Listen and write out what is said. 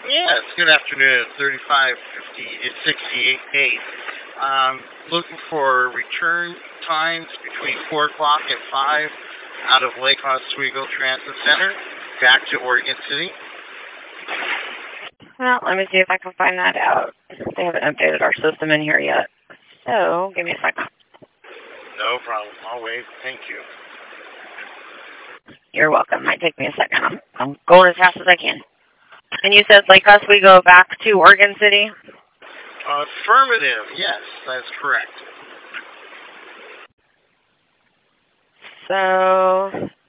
Yes, good afternoon. 3550 is 68 looking for return times between 4 o'clock and 5 out of Lake Oswego Transit Center back to Oregon City. Well, let me see if I can find that out. They haven't updated our system in here yet. So, give me a second. No problem. I'll wait. Thank you. You're welcome. Might take me a second. I'm going as fast as I can. And you said Lake Oswego back to Oregon City? Affirmative. Yes, that's correct. So,